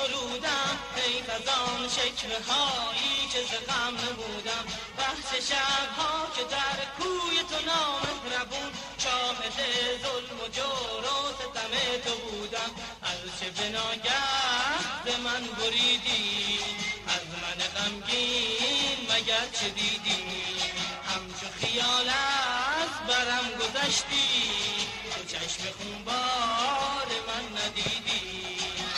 سرودم حیف از آن شکوه هایی که ز غم نمودم بحث شبها که در کوی تو نامهربون شاهد ظلم و جور و ستم تو بودم هرچه به ناگه ز من بریدی از من غمگین مگر چه دیدی همچو خیال از برم گذشتی تو چشم خونبار من ندیدی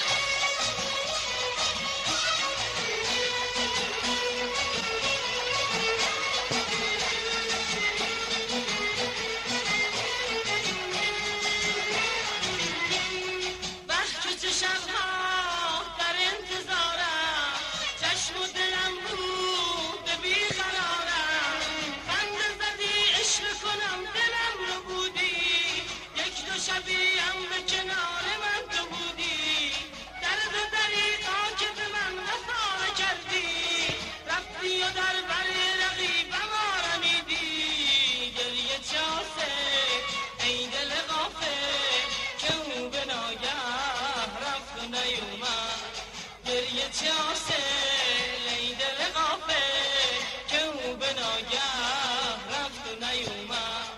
شبیم به کنار من تو بودی درد و دریقا که به من وفا نکردی رفتی و در بر رقیبم آرمیدی گریه چاسه ای دل غافل که او به ناگه رفت و نیومد گریه چاسه ای دل غافل که او به ناگه رفت و نیومد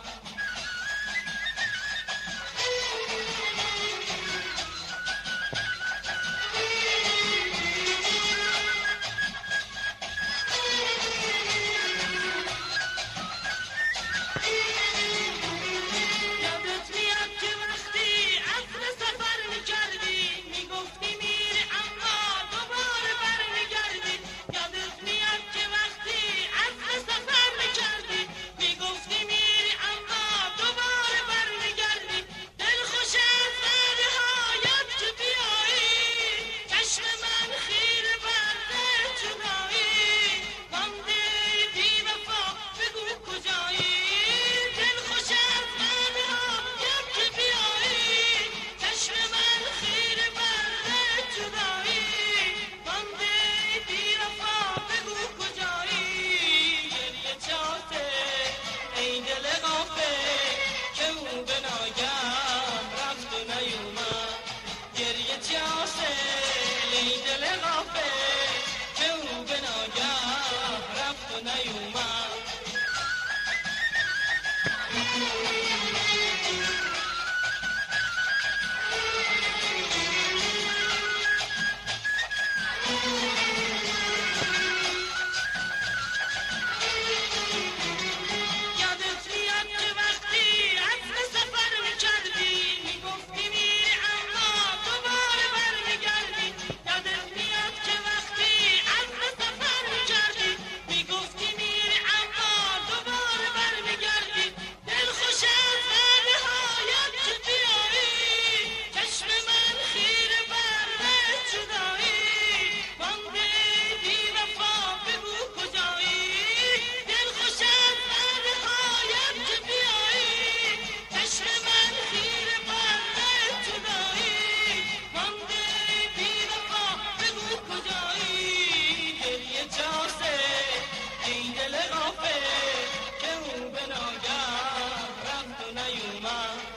که او به ناگه رفت و نیومد